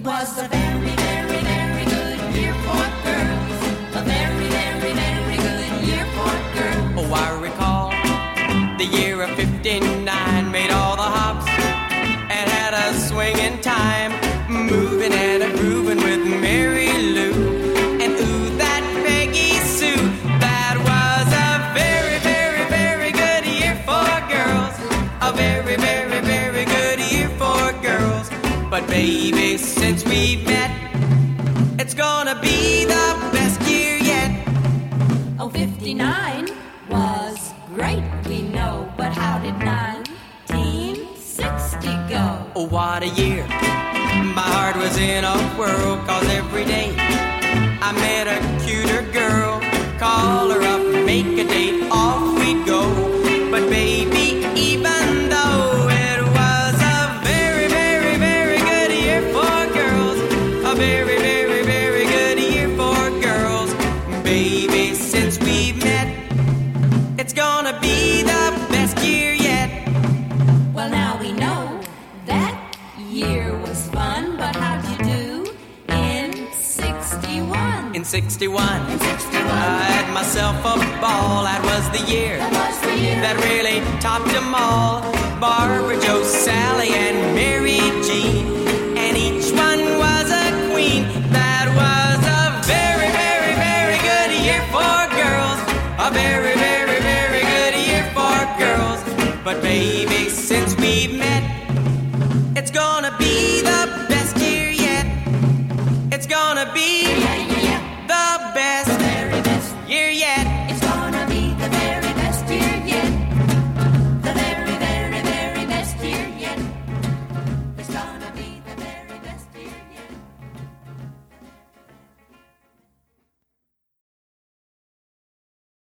It was a very, very, very good year for girls. A very, very, very good year for girls. Oh, I recall the year of 59 made all the hops and had a swinging time, moving and a grooving with Mary Lou. And ooh, that Peggy Sue, that was a very, very, very good year for girls. A very, very, very good year for girls. But baby, since we've met, it's gonna be the best year yet. Oh, 59 was great, we know, but how did 1960 go? Oh, what a year. My heart was in a whirl, 'cause every day I met a cuter girl. Call her up, make a date, off we'd go. But baby, even though it was a very, very, very good year for girls, a very, very, very good year for girls, baby, since we've met, it's gonna be the best year yet. Well, now we know that year was fun, but how'd you do in 61? In 61, I had myself a ball. That was the year that really topped them all. Barbara, Joe, Sally, and Mary Jean, and each one was a queen. That was a very, very, very good year for girls. A very, very, very good year for girls. But baby, since we've met, it's gonna be the best year yet. It's gonna be